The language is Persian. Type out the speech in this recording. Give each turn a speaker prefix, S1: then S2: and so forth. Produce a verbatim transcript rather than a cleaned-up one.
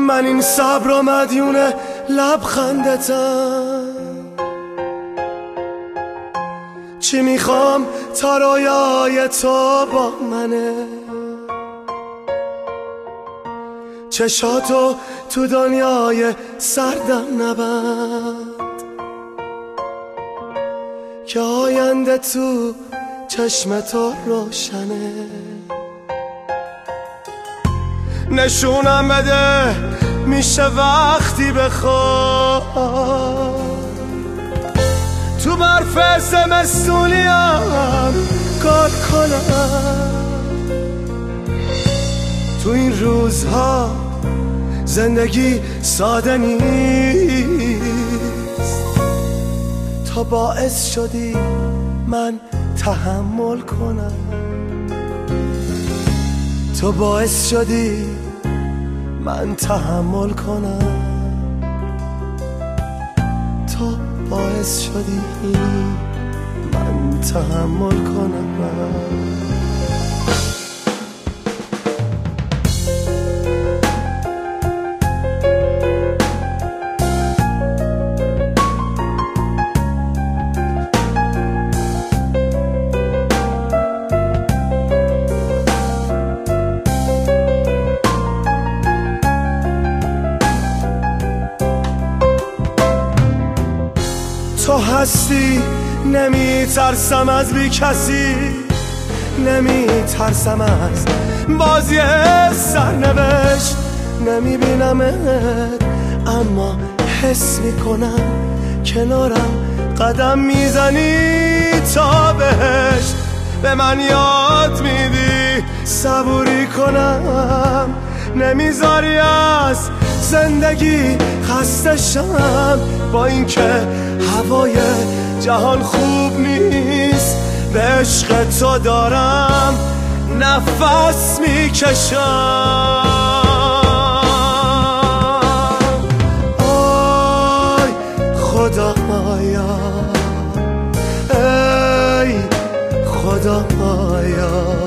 S1: من این صبر و مدیون لبخندتم. چی میخوام تا رویای تو با منه، چشاتو تو دنیای سردم نبند که آینده تو چشم تو روشنه. نشونم بده میشه وقتی بخوام تو برف زمستونیم کار کنم. تو این روزها زندگی ساده نیست، تا باعث شدی من تحمل کنم. تو باعث شدی من تحمل کنم. تو باعث شدی من تحمل کنم. تو هستی نمی ترسم از بی کسی، نمی ترسم از بازی سرنوشت. نمی بینمت اما حس میکنم کنارم قدم میزنی تا بهشت. به من یاد میدی صبوری کنم، نمیذاری از زندگی خسته شم. با اینکه هوای جهان خوب نیست، به عشق تو دارم نفس میکشم. آی خدایا، ای خدایا،